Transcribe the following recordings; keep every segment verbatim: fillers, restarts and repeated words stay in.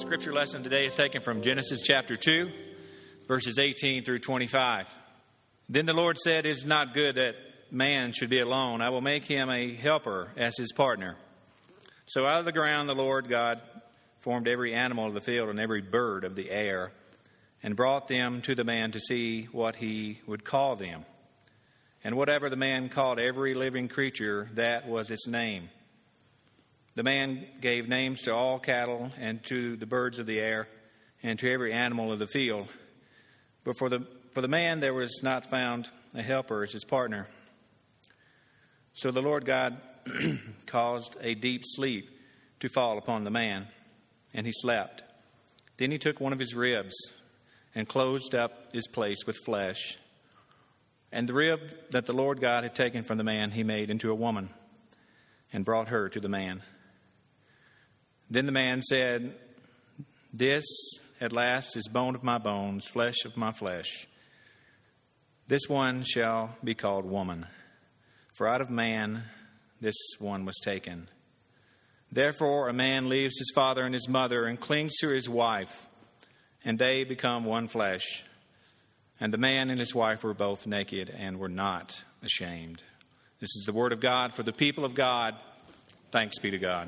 scripture lesson today is taken from Genesis chapter two, verses eighteen through twenty-five. Then the Lord said, "It is not good that man should be alone. I will make him a helper as his partner." So out of the ground the Lord God formed every animal of the field and every bird of the air, and brought them to the man to see what he would call them. And whatever the man called every living creature, that was its name. The man gave names to all cattle and to the birds of the air and to every animal of the field. But for the for the man there was not found a helper as his partner. So the Lord God caused a deep sleep to fall upon the man, and he slept. Then he took one of his ribs and closed up his place with flesh. And the rib that the Lord God had taken from the man he made into a woman and brought her to the man. Then the man said, "This at last is bone of my bones, flesh of my flesh. This one shall be called woman, for out of man this one was taken. Therefore a man leaves his father and his mother and clings to his wife, and they become one flesh. And the man and his wife were both naked and were not ashamed." This is the word of God for the people of God. Thanks be to God.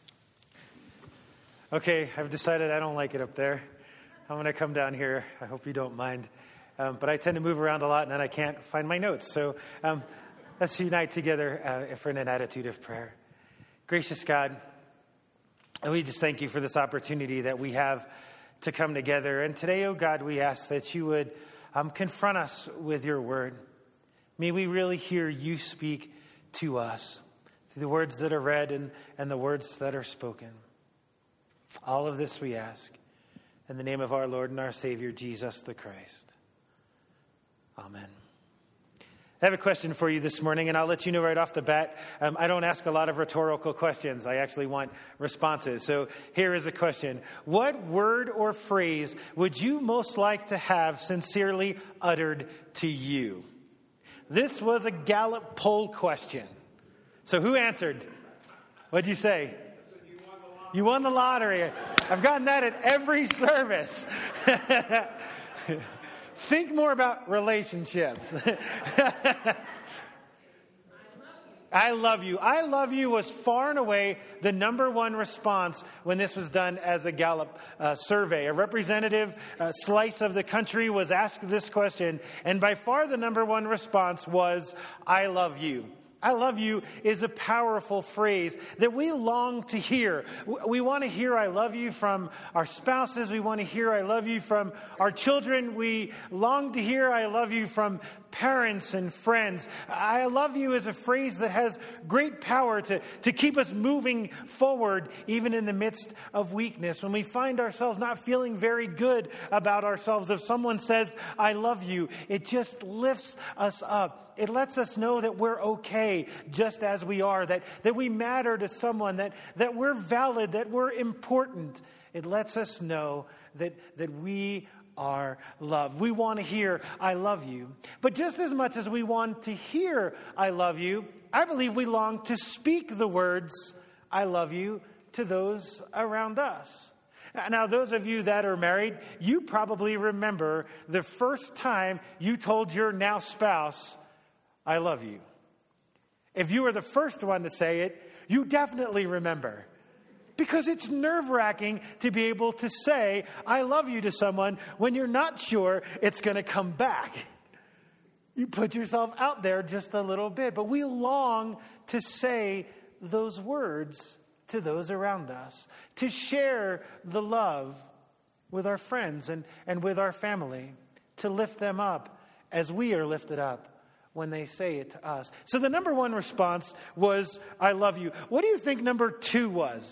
Okay, I've decided I don't like it up there. I'm going to come down here. I hope you don't mind. Um, but I tend to move around a lot, and then I can't find my notes. So um, let's unite together uh, for an attitude of prayer. Gracious God, and we just thank you for this opportunity that we have to come together. And today, oh God, we ask that you would um, confront us with your word. May we really hear you speak to us through the words that are read and, and the words that are spoken. All of this we ask in the name of our Lord and our Savior, Jesus the Christ. Amen. I have a question for you this morning, and I'll let you know right off the bat. Um, I don't ask a lot of rhetorical questions. I actually want responses. So here is a question. What word or phrase would you most like to have sincerely uttered to you? This was a Gallup poll question. So who answered? What'd you say? You won the lottery. I've gotten that at every service. Think more about relationships. I love you. I love you was far and away the number one response when this was done as a Gallup uh, survey. A representative uh, slice of the country was asked this question, and by far the number one response was, "I love you." I love you is a powerful phrase that we long to hear. We want to hear I love you from our spouses. We want to hear I love you from our children. We long to hear I love you from parents and friends. I love you is a phrase that has great power to, to keep us moving forward even in the midst of weakness. When we find ourselves not feeling very good about ourselves, if someone says I love you, it just lifts us up. It lets us know that we're okay just as we are, that, that we matter to someone, that, that we're valid, that we're important. It lets us know that, that we are loved. We want to hear, I love you. But just as much as we want to hear, I love you, I believe we long to speak the words, I love you, to those around us. Now, those of you that are married, you probably remember the first time you told your now spouse, I love you. If you were the first one to say it, you definitely remember. Because it's nerve-wracking to be able to say, I love you to someone when you're not sure it's going to come back. You put yourself out there just a little bit. But we long to say those words to those around us. To share the love with our friends and, and with our family. To lift them up as we are lifted up when they say it to us. So the number one response was, I love you. What do you think number two was?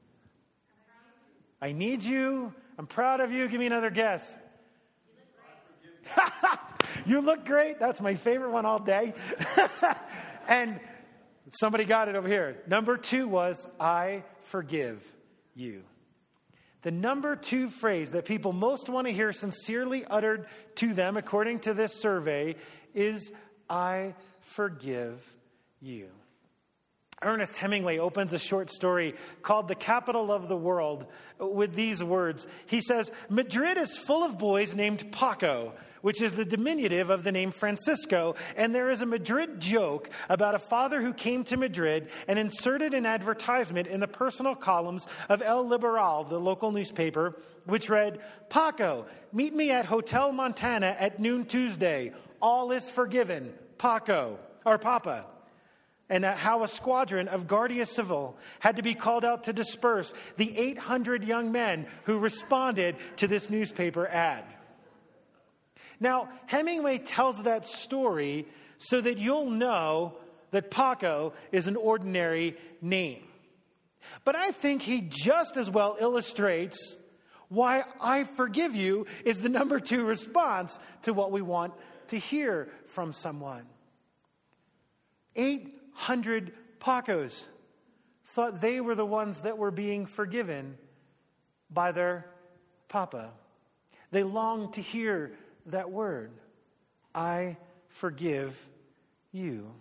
I need you. I'm proud of you. Give me another guess. You look great. You look great. That's my favorite one all day. And somebody got it over here. Number two was, I forgive you. The number two phrase that people most want to hear sincerely uttered to them, according to this survey, is I forgive you. Ernest Hemingway opens a short story called The Capital of the World with these words. He says, Madrid is full of boys named Paco, which is the diminutive of the name Francisco, and there is a Madrid joke about a father who came to Madrid and inserted an advertisement in the personal columns of El Liberal, the local newspaper, which read, Paco, meet me at Hotel Montana at noon Tuesday. All is forgiven. Paco, or Papa. And how a squadron of Guardia Civil had to be called out to disperse the eight hundred young men who responded to this newspaper ad. Now, Hemingway tells that story so that you'll know that Paco is an ordinary name. But I think he just as well illustrates why I forgive you is the number two response to what we want to hear from someone. eight hundred Pacos thought they were the ones that were being forgiven by their papa. They longed to hear that word, I forgive you.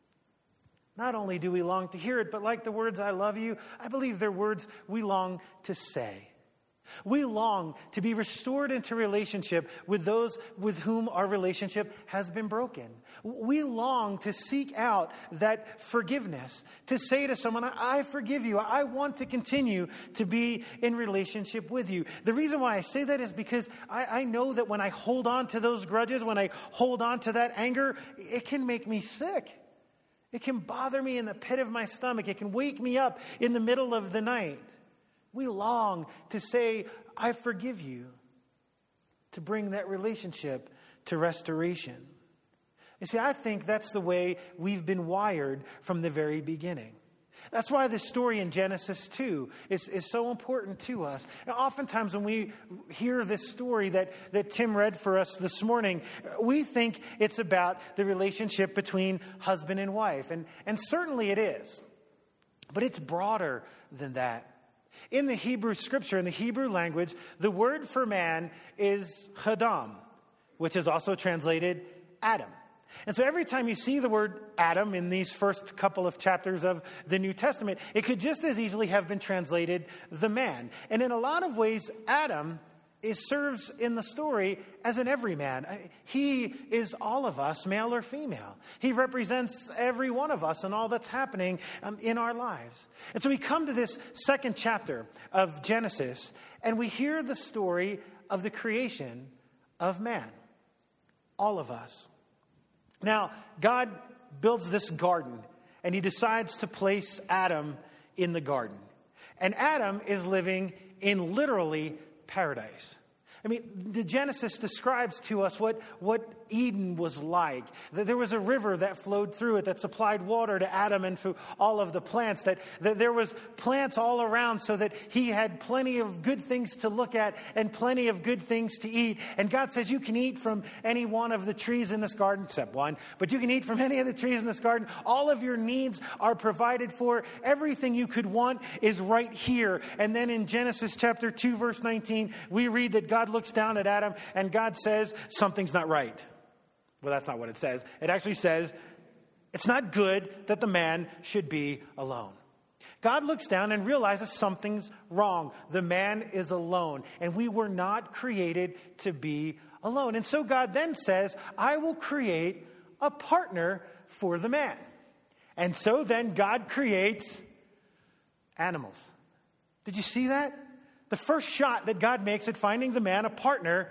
Not only do we long to hear it, but like the words, I love you, I believe they're words we long to say. We long to be restored into relationship with those with whom our relationship has been broken. We long to seek out that forgiveness, to say to someone, I forgive you. I want to continue to be in relationship with you. The reason why I say that is because I, I know that when I hold on to those grudges, when I hold on to that anger, it can make me sick. It can bother me in the pit of my stomach. It can wake me up in the middle of the night. We long to say, I forgive you, to bring that relationship to restoration. You see, I think that's the way we've been wired from the very beginning. That's why this story in Genesis two is, is so important to us. And oftentimes when we hear this story that, that Tim read for us this morning, we think it's about the relationship between husband and wife. And, and certainly it is. But it's broader than that. In the Hebrew scripture, in the Hebrew language, the word for man is Adam, which is also translated Adam. And so every time you see the word Adam in these first couple of chapters of the New Testament, it could just as easily have been translated the man. And in a lot of ways, Adam is, serves in the story as an everyman. He is all of us, male or female. He represents every one of us and all that's happening um, in our lives. And so we come to this second chapter of Genesis, and we hear the story of the creation of man. All of us. Now, God builds this garden, and he decides to place Adam in the garden. And Adam is living in literally paradise. I mean, the Genesis describes to us what, what Eden was like. That there was a river that flowed through it that supplied water to Adam and to all of the plants. That, that there was plants all around so that he had plenty of good things to look at and plenty of good things to eat. And God says you can eat from any one of the trees in this garden, except one. But you can eat from any of the trees in this garden. All of your needs are provided for. Everything you could want is right here. And then in Genesis chapter two, verse nineteen, we read that God looks down at Adam and God says, something's not right. Well, that's not what it says. It actually says, it's not good that the man should be alone. God looks down and realizes something's wrong. The man is alone, and we were not created to be alone. And so God then says, I will create a partner for the man. And so then God creates animals. Did you see that? The first shot that God makes at finding the man a partner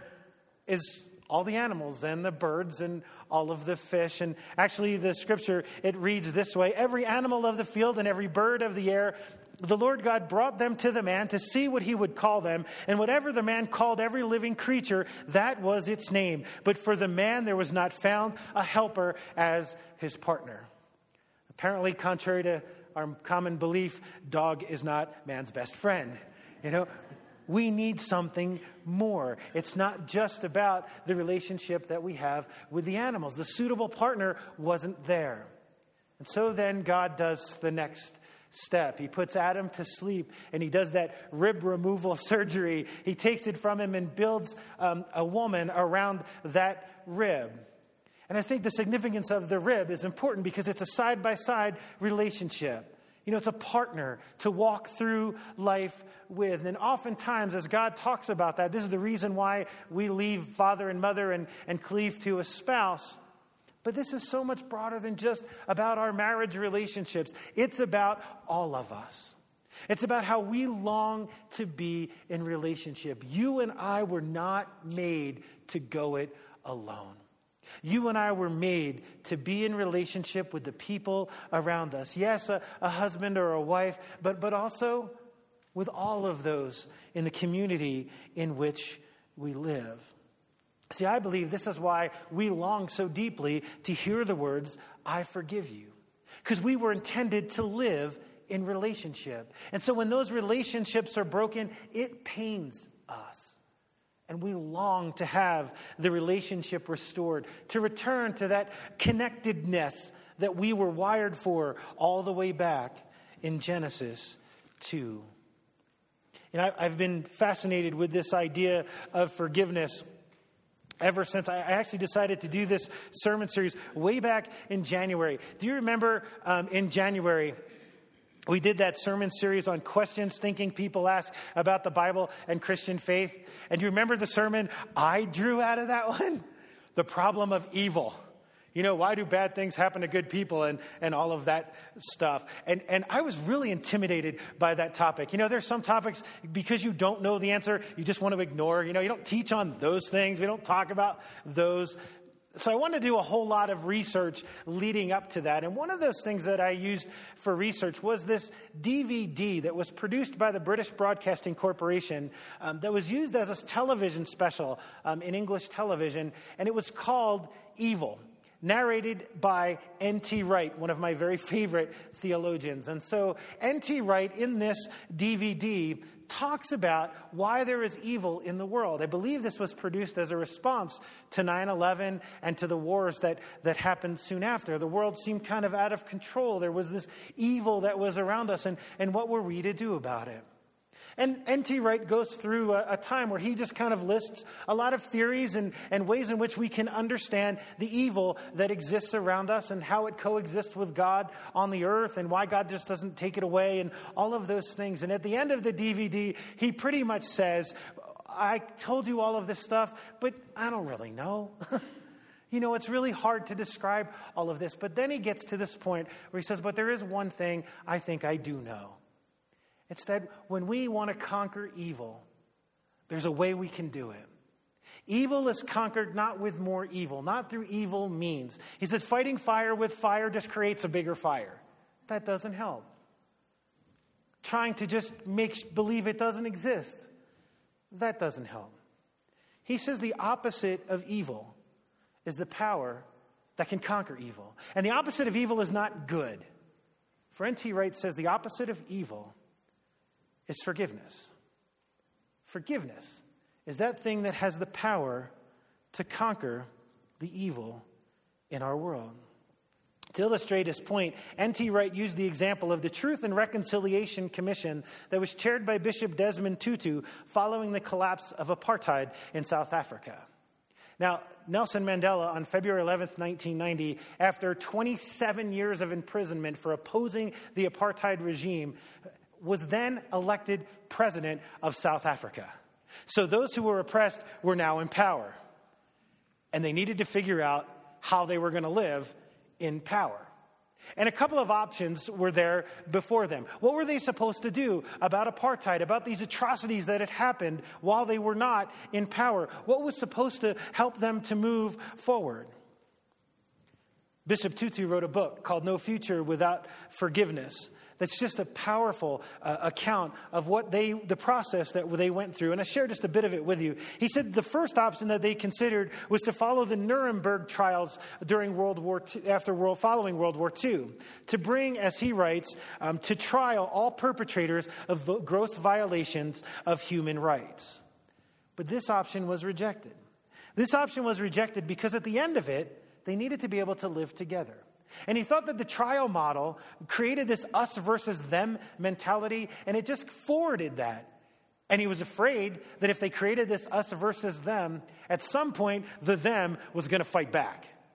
is all the animals and the birds and all of the fish. And actually the scripture, it reads this way: every animal of the field and every bird of the air, the Lord God brought them to the man to see what he would call them. And whatever the man called every living creature, that was its name. But for the man there was not found a helper as his partner. Apparently, contrary to our common belief, dog is not man's best friend. You know, we need something more. It's not just about the relationship that we have with the animals. The suitable partner wasn't there. And so then God does the next step. He puts Adam to sleep, and he does that rib removal surgery. He takes it from him and builds um, a woman around that rib. And I think the significance of the rib is important because it's a side-by-side relationship. You know, it's a partner to walk through life with. And oftentimes, as God talks about that, this is the reason why we leave father and mother and, and cleave to a spouse. But this is so much broader than just about our marriage relationships. It's about all of us. It's about how we long to be in relationship. You and I were not made to go it alone. You and I were made to be in relationship with the people around us. Yes, a, a husband or a wife, but, but also with all of those in the community in which we live. See, I believe this is why we long so deeply to hear the words, I forgive you. Because we were intended to live in relationship. And so when those relationships are broken, it pains us. And we long to have the relationship restored, to return to that connectedness that we were wired for all the way back in Genesis two. And I, I've been fascinated with this idea of forgiveness ever since I actually decided to do this sermon series way back in January. Do you remember um, in January, we did that sermon series on questions thinking people ask about the Bible and Christian faith? And do you remember the sermon I drew out of that one? The problem of evil. You know, why do bad things happen to good people and, and all of that stuff? And, and I was really intimidated by that topic. You know, there's some topics, because you don't know the answer, you just want to ignore. You know, you don't teach on those things. We don't talk about those. So I wanted to do a whole lot of research leading up to that. And one of those things that I used for research was this D V D that was produced by the British Broadcasting Corporation um, that was used as a television special um, in English television. And it was called Evil, narrated by N T Wright, one of my very favorite theologians. And so N T Wright in this D V D talks about why there is evil in the world. I believe this was produced as a response to nine eleven and to the wars that, that happened soon after. The world seemed kind of out of control. There was this evil that was around us, and, and what were we to do about it? And N T Wright goes through a, a time where he just kind of lists a lot of theories and, and ways in which we can understand the evil that exists around us and how it coexists with God on the earth and why God just doesn't take it away and all of those things. And at the end of the D V D, he pretty much says, I told you all of this stuff, but I don't really know. You know, it's really hard to describe all of this. But then he gets to this point where he says, but there is one thing I think I do know. It's that when we want to conquer evil, there's a way we can do it. Evil is conquered not with more evil, not through evil means. He said fighting fire with fire just creates a bigger fire. That doesn't help. Trying to just make believe it doesn't exist, that doesn't help. He says the opposite of evil is the power that can conquer evil. And the opposite of evil is not good. For N T Wright says the opposite of evil is forgiveness. Forgiveness is that thing that has the power to conquer the evil in our world. To illustrate his point, N T Wright used the example of the Truth and Reconciliation Commission that was chaired by Bishop Desmond Tutu following the collapse of apartheid in South Africa. Now, Nelson Mandela, on February eleventh, nineteen ninety, after twenty-seven years of imprisonment for opposing the apartheid regime, was then elected president of South Africa. So those who were oppressed were now in power. And they needed to figure out how they were going to live in power. And a couple of options were there before them. What were they supposed to do about apartheid, about these atrocities that had happened while they were not in power? What was supposed to help them to move forward? Bishop Tutu wrote a book called No Future Without Forgiveness. That's just a powerful uh, account of what they, the process that they went through. And I share just a bit of it with you. He said the first option that they considered was to follow the Nuremberg trials during World War Two, after world, following World War Two, to bring, as he writes, um, to trial all perpetrators of vo- gross violations of human rights. But this option was rejected. This option was rejected because at the end of it, they needed to be able to live together. And he thought that the trial model created this us versus them mentality, and it just forwarded that. And he was afraid that if they created this us versus them, at some point, the them was going to fight back.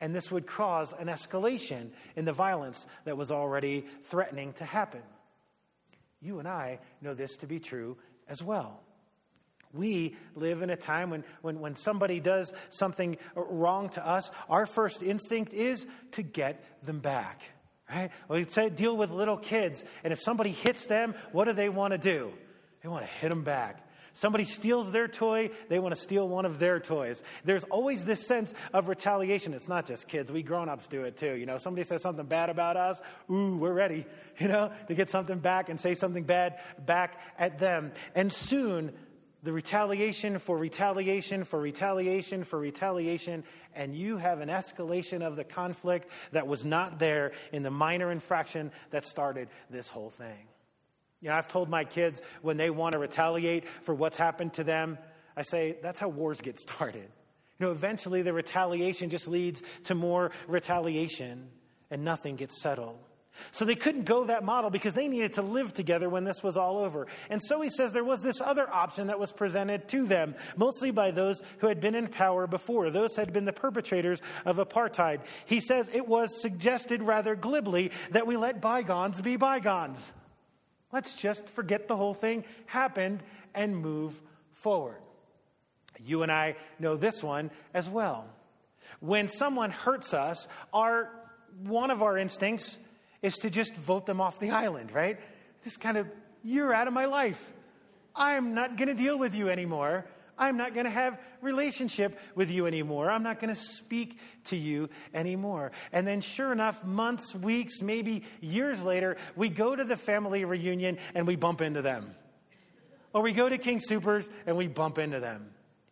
And this would cause an escalation in the violence that was already threatening to happen. You and I know this to be true as well. We live in a time when, when, when somebody does something wrong to us, our first instinct is to get them back. Right? We say deal with little kids, and if somebody hits them, what do they want to do? They want to hit them back. Somebody steals their toy, they want to steal one of their toys. There's always this sense of retaliation. It's not just kids. We grown-ups do it too. You know, somebody says something bad about us, ooh, we're ready, you know, to get something back and say something bad back at them. And soon, the retaliation for retaliation for retaliation for retaliation, and you have an escalation of the conflict that was not there in the minor infraction that started this whole thing. You know, I've told my kids when they want to retaliate for what's happened to them, I say, that's how wars get started. You know, eventually the retaliation just leads to more retaliation and nothing gets settled. So they couldn't go that model because they needed to live together when this was all over. And so he says there was this other option that was presented to them, mostly by those who had been in power before. Those had been the perpetrators of apartheid. He says it was suggested rather glibly that we let bygones be bygones. Let's just forget the whole thing happened and move forward. You and I know this one as well. When someone hurts us, our one of our instincts is to just vote them off the island, right? Just kind of, you're out of my life. I'm not going to deal with you anymore. I'm not going to have relationship with you anymore. I'm not going to speak to you anymore. And then sure enough, months, weeks, maybe years later, we go to the family reunion and we bump into them. Or we go to King Soopers and we bump into them.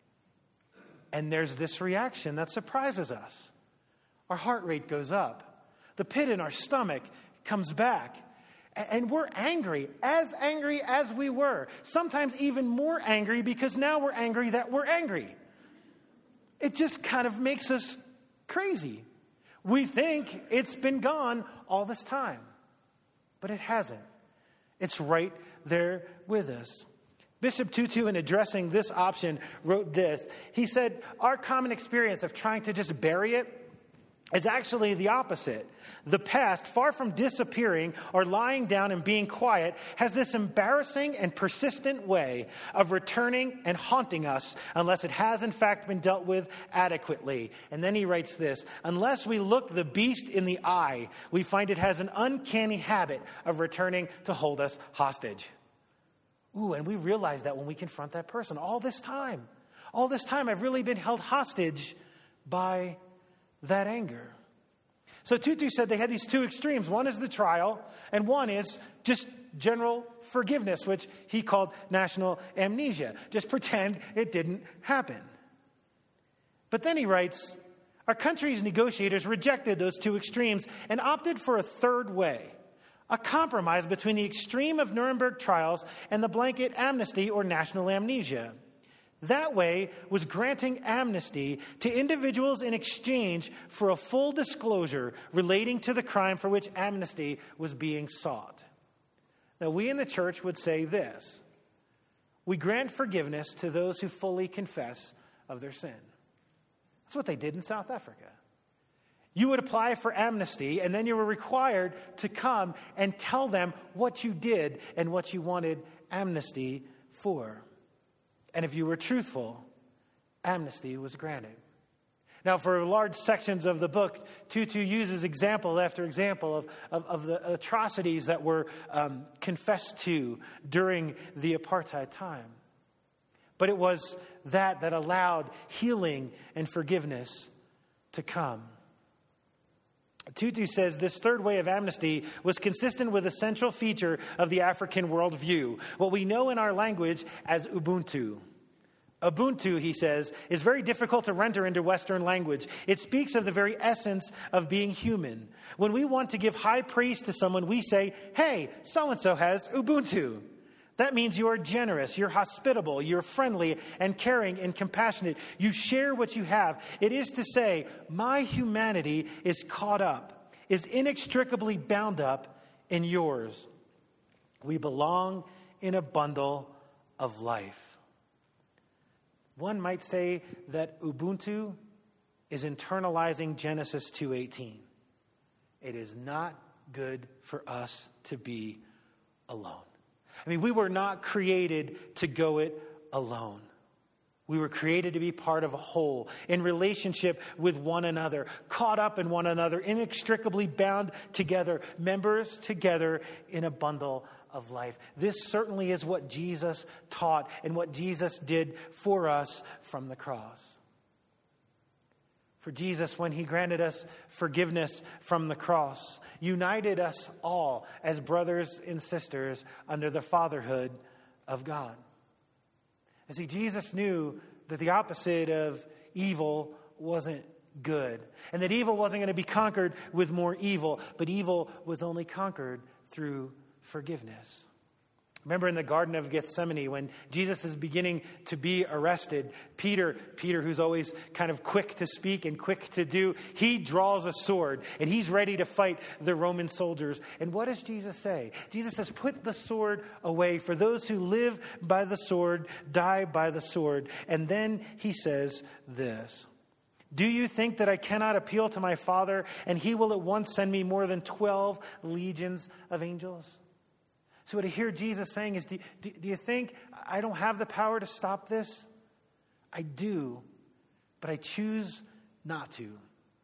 And there's this reaction that surprises us. Our heart rate goes up. The pit in our stomach comes back. And we're angry, as angry as we were. Sometimes even more angry because now we're angry that we're angry. It just kind of makes us crazy. We think it's been gone all this time. But it hasn't. It's right there with us. Bishop Tutu, in addressing this option, wrote this. He said, our common experience of trying to just bury it is actually the opposite. The past, far from disappearing or lying down and being quiet, has this embarrassing and persistent way of returning and haunting us unless it has in fact been dealt with adequately. And then he writes this, unless we look the beast in the eye, we find it has an uncanny habit of returning to hold us hostage. Ooh, and we realize that when we confront that person. All this time, all this time I've really been held hostage by that anger. So Tutu said they had these two extremes. One is the trial, and one is just general forgiveness, which he called national amnesia. Just pretend it didn't happen. But then he writes, our country's negotiators rejected those two extremes and opted for a third way, a compromise between the extreme of Nuremberg trials and the blanket amnesty or national amnesia. That way was granting amnesty to individuals in exchange for a full disclosure relating to the crime for which amnesty was being sought. Now, we in the church would say this. We grant forgiveness to those who fully confess of their sin. That's what they did in South Africa. You would apply for amnesty, and then you were required to come and tell them what you did and what you wanted amnesty for. And if you were truthful, amnesty was granted. Now, for large sections of the book, Tutu uses example after example of, of, of the atrocities that were um, confessed to during the apartheid time. But it was that that allowed healing and forgiveness to come. Tutu says this third way of amnesty was consistent with a central feature of the African worldview, what we know in our language as Ubuntu. Ubuntu, he says, is very difficult to render into Western language. It speaks of the very essence of being human. When we want to give high praise to someone, we say, hey, so-and-so has Ubuntu. That means you are generous, you're hospitable, you're friendly and caring and compassionate. You share what you have. It is to say, my humanity is caught up, is inextricably bound up in yours. We belong in a bundle of life. One might say that Ubuntu is internalizing Genesis two eighteen. It is not good for us to be alone. I mean, we were not created to go it alone. We were created to be part of a whole, in relationship with one another, caught up in one another, inextricably bound together, members together in a bundle of life. This certainly is what Jesus taught and what Jesus did for us from the cross. For Jesus, when he granted us forgiveness from the cross, united us all as brothers and sisters under the fatherhood of God. And see, Jesus knew that the opposite of evil wasn't good, and that evil wasn't going to be conquered with more evil, but evil was only conquered through forgiveness. Remember in the Garden of Gethsemane when Jesus is beginning to be arrested, Peter, Peter, who's always kind of quick to speak and quick to do, he draws a sword and he's ready to fight the Roman soldiers. And what does Jesus say? Jesus says, put the sword away, for those who live by the sword die by the sword. And then he says this: do you think that I cannot appeal to my Father and he will at once send me more than twelve legions of angels? So what I hear Jesus saying is, do, do, do you think I don't have the power to stop this? I do, but I choose not to.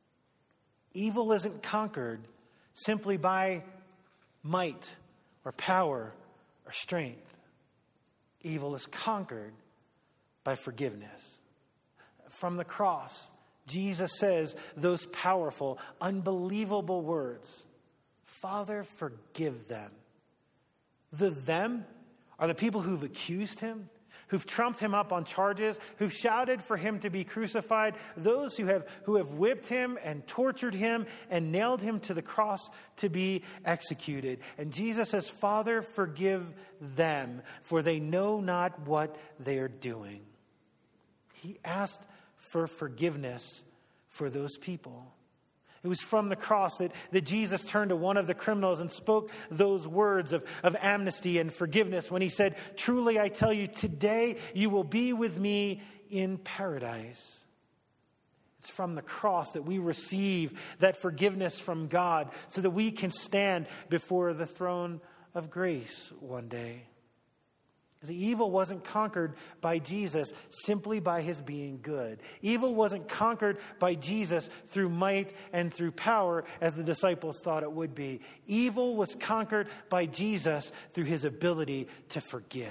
Evil isn't conquered simply by might or power or strength. Evil is conquered by forgiveness. From the cross, Jesus says those powerful, unbelievable words: Father, forgive them. The them are the people who've accused him, who've trumped him up on charges, who've shouted for him to be crucified, those who have who have whipped him and tortured him and nailed him to the cross to be executed. And Jesus says, Father, forgive them, for they know not what they are doing. He asked for forgiveness for those people. It was from the cross that, that Jesus turned to one of the criminals and spoke those words of, of amnesty and forgiveness when he said, truly I tell you, today you will be with me in paradise. It's from the cross that we receive that forgiveness from God so that we can stand before the throne of grace one day. The evil wasn't conquered by Jesus simply by his being good. Evil wasn't conquered by Jesus through might and through power, as the disciples thought it would be. Evil was conquered by Jesus through his ability to forgive.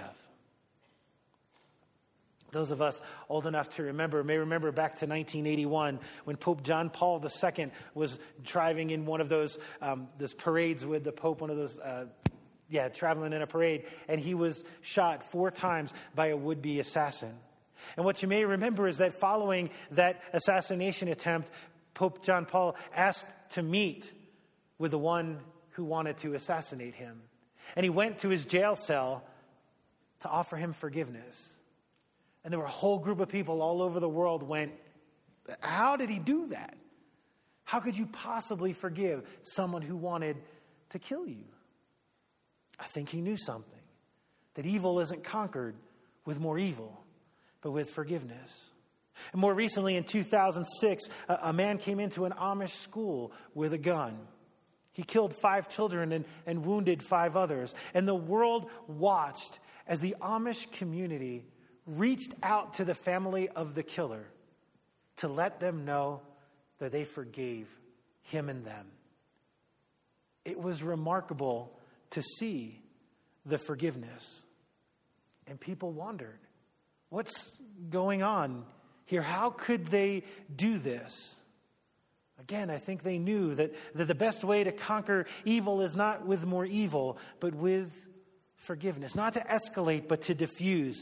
Those of us old enough to remember may remember back to nineteen eighty-one when Pope John Paul the Second was driving in one of those um, those parades with the Pope, one of those uh, Yeah, traveling in a parade, and he was shot four times by a would-be assassin. And what you may remember is that following that assassination attempt, Pope John Paul asked to meet with the one who wanted to assassinate him. And he went to his jail cell to offer him forgiveness. And there were a whole group of people all over the world went, how did he do that? How could you possibly forgive someone who wanted to kill you? I think he knew something, that evil isn't conquered with more evil, but with forgiveness. And more recently, in two thousand six, a, a man came into an Amish school with a gun. He killed five children and, and wounded five others. And the world watched as the Amish community reached out to the family of the killer to let them know that they forgave him and them. It was remarkable to see the forgiveness. And people wondered, what's going on here? How could they do this? Again, I think they knew that, that the best way to conquer evil is not with more evil, but with forgiveness. Not to escalate, but to diffuse.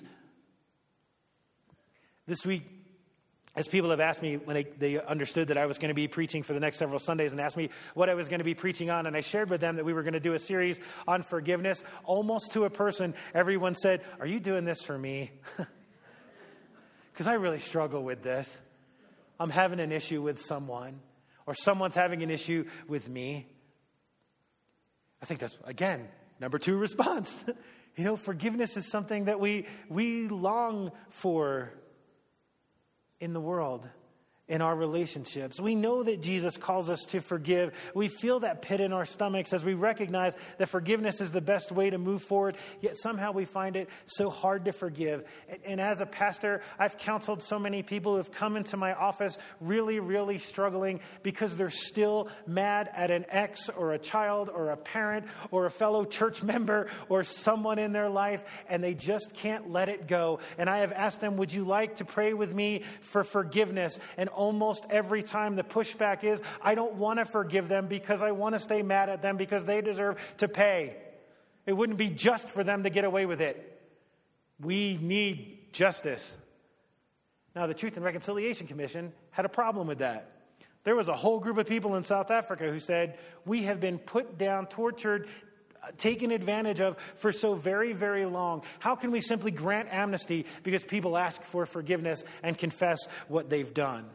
This week, as people have asked me when they, they understood that I was going to be preaching for the next several Sundays and asked me what I was going to be preaching on, and I shared with them that we were going to do a series on forgiveness, almost to a person, everyone said, are you doing this for me? Because I really struggle with this. I'm having an issue with someone, or someone's having an issue with me. I think that's, again, number two response. You know, forgiveness is something that we we long for in the world. in our relationships. We know that Jesus calls us to forgive. We feel that pit in our stomachs as we recognize that forgiveness is the best way to move forward, yet somehow we find it so hard to forgive. And, and as a pastor, I've counseled so many people who have come into my office really, really struggling because they're still mad at an ex or a child or a parent or a fellow church member or someone in their life, and they just can't let it go. And I have asked them, would you like to pray with me for forgiveness? And almost every time the pushback is, I don't want to forgive them because I want to stay mad at them because they deserve to pay. It wouldn't be just for them to get away with it. We need justice. Now, the Truth and Reconciliation Commission had a problem with that. There was a whole group of people in South Africa who said, we have been put down, tortured, taken advantage of for so very, very long. How can we simply grant amnesty because people ask for forgiveness and confess what they've done?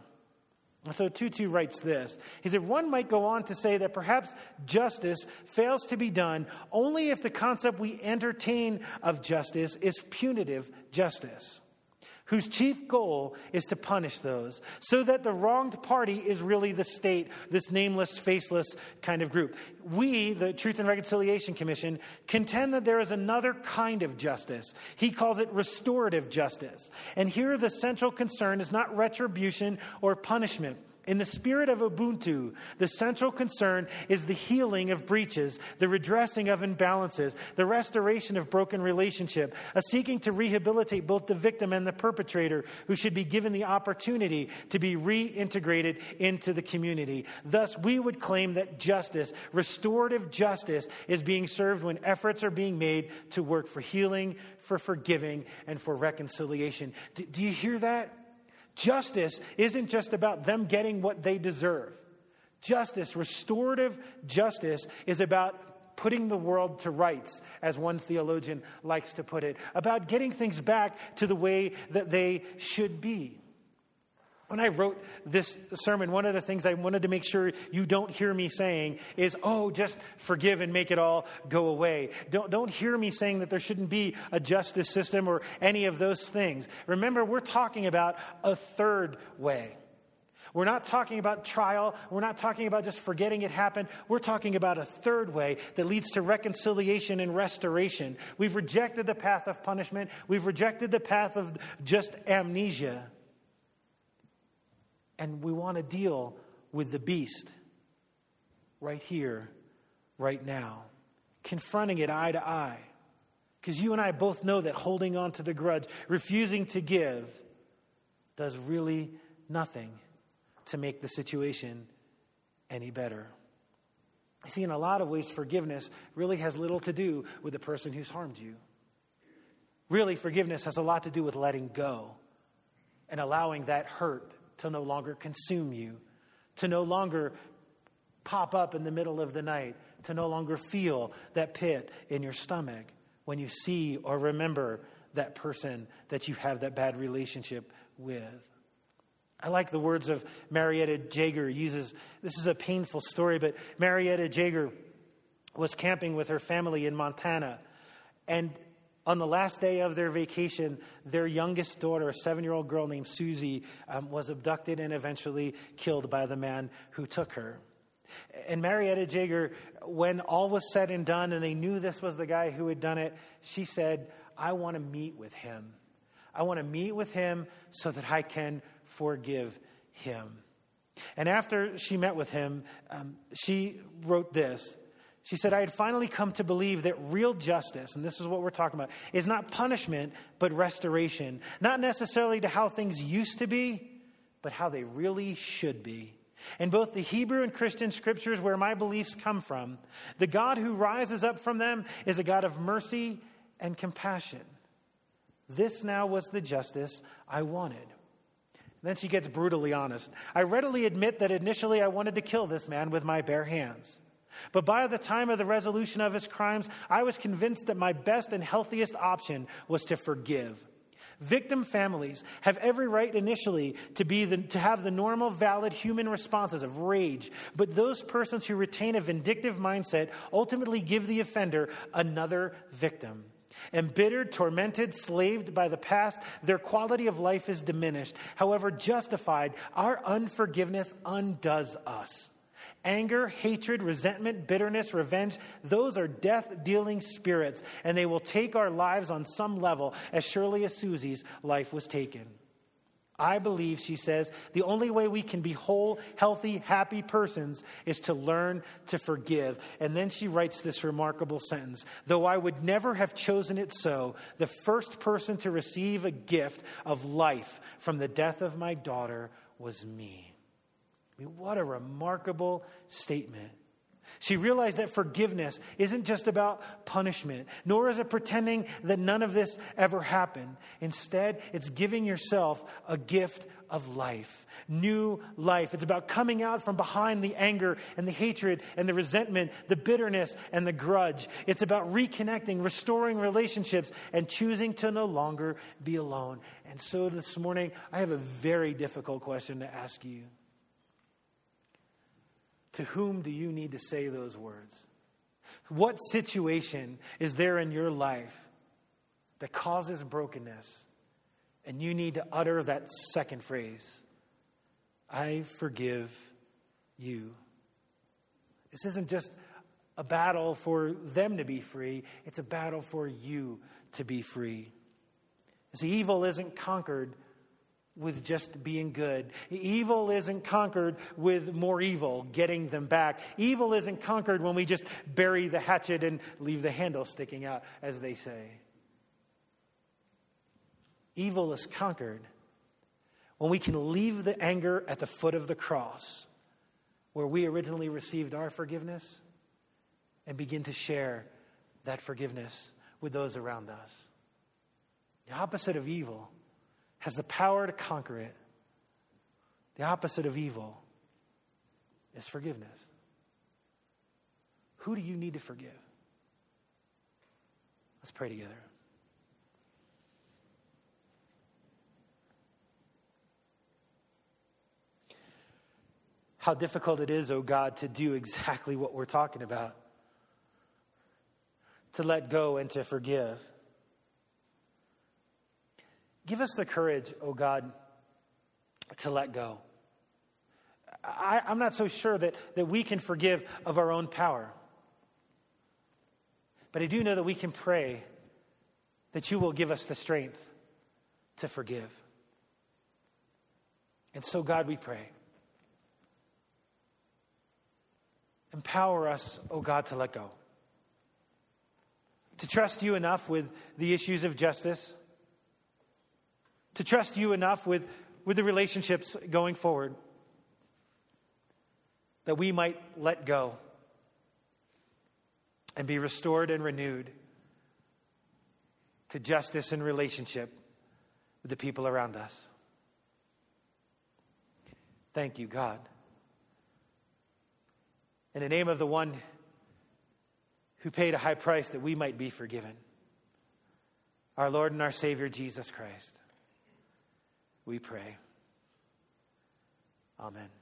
So Tutu writes this. He said, one might go on to say that perhaps justice fails to be done only if the concept we entertain of justice is punitive justice, whose chief goal is to punish those, so that the wronged party is really the state, this nameless, faceless kind of group. We, the Truth and Reconciliation Commission, contend that there is another kind of justice. He calls it restorative justice. And here the central concern is not retribution or punishment. In the spirit of Ubuntu, the central concern is the healing of breaches, the redressing of imbalances, the restoration of broken relationship, a seeking to rehabilitate both the victim and the perpetrator, who should be given the opportunity to be reintegrated into the community. Thus, we would claim that justice, restorative justice, is being served when efforts are being made to work for healing, for forgiving, and for reconciliation. Do, do you hear that? Justice isn't just about them getting what they deserve. Justice, restorative justice, is about putting the world to rights, as one theologian likes to put it, about getting things back to the way that they should be. When I wrote this sermon, one of the things I wanted to make sure you don't hear me saying is, oh, just forgive and make it all go away. Don't, don't hear me saying that there shouldn't be a justice system or any of those things. Remember, we're talking about a third way. We're not talking about trial. We're not talking about just forgetting it happened. We're talking about a third way that leads to reconciliation and restoration. We've rejected the path of punishment. We've rejected the path of just amnesia. And we want to deal with the beast right here, right now, confronting it eye to eye. Because you and I both know that holding on to the grudge, refusing to give, does really nothing to make the situation any better. You see, in a lot of ways, forgiveness really has little to do with the person who's harmed you. Really, forgiveness has a lot to do with letting go and allowing that hurt to no longer consume you, to no longer pop up in the middle of the night, to no longer feel that pit in your stomach when you see or remember that person that you have that bad relationship with. I like the words of Marietta Jager. Uses this is a painful story, but Marietta Jager was camping with her family in Montana, and on the last day of their vacation, their youngest daughter, a seven-year-old girl named Susie, um, was abducted and eventually killed by the man who took her. And Marietta Jager, when all was said and done and they knew this was the guy who had done it, she said, I want to meet with him. I want to meet with him so that I can forgive him. And after she met with him, um, she wrote this. She said, I had finally come to believe that real justice, and this is what we're talking about, is not punishment, but restoration. Not necessarily to how things used to be, but how they really should be. In both the Hebrew and Christian scriptures, where my beliefs come from, the God who rises up from them is a God of mercy and compassion. This now was the justice I wanted. And then she gets brutally honest. I readily admit that initially I wanted to kill this man with my bare hands. But by the time of the resolution of his crimes, I was convinced that my best and healthiest option was to forgive. Victim families have every right initially to be the, to have the normal, valid human responses of rage. But those persons who retain a vindictive mindset ultimately give the offender another victim. Embittered, tormented, slaved by the past, their quality of life is diminished. However, justified, our unforgiveness undoes us. Anger, hatred, resentment, bitterness, revenge, those are death-dealing spirits, and they will take our lives on some level as surely as Susie's life was taken. I believe, she says, the only way we can be whole, healthy, happy persons is to learn to forgive. And then she writes this remarkable sentence. Though I would never have chosen it so, the first person to receive a gift of life from the death of my daughter was me. I mean, what a remarkable statement. She realized that forgiveness isn't just about punishment, nor is it pretending that none of this ever happened. Instead, it's giving yourself a gift of life, new life. It's about coming out from behind the anger and the hatred and the resentment, the bitterness and the grudge. It's about reconnecting, restoring relationships, and choosing to no longer be alone. And so this morning, I have a very difficult question to ask you. To whom do you need to say those words? What situation is there in your life that causes brokenness and you need to utter that second phrase? I forgive you. This isn't just a battle for them to be free. It's a battle for you to be free. See, evil isn't conquered with just being good. Evil isn't conquered with more evil, getting them back. Evil isn't conquered when we just bury the hatchet and leave the handle sticking out, as they say. Evil is conquered when we can leave the anger at the foot of the cross, where we originally received our forgiveness, and begin to share that forgiveness with those around us. The opposite of evil has the power to conquer it. The opposite of evil is forgiveness. Who do you need to forgive? Let's pray together. How difficult it is, oh God, to do exactly what we're talking about. To let go and to forgive. Give us the courage, oh God, to let go. I, I'm not so sure that, that we can forgive of our own power. But I do know that we can pray that you will give us the strength to forgive. And so, God, we pray. Empower us, oh God, to let go. To trust you enough with the issues of justice. To trust you enough with, with the relationships going forward. That we might let go. And be restored and renewed. To justice and relationship with the people around us. Thank you, God. In the name of the one who paid a high price that we might be forgiven. Our Lord and our Savior, Jesus Christ. We pray. Amen.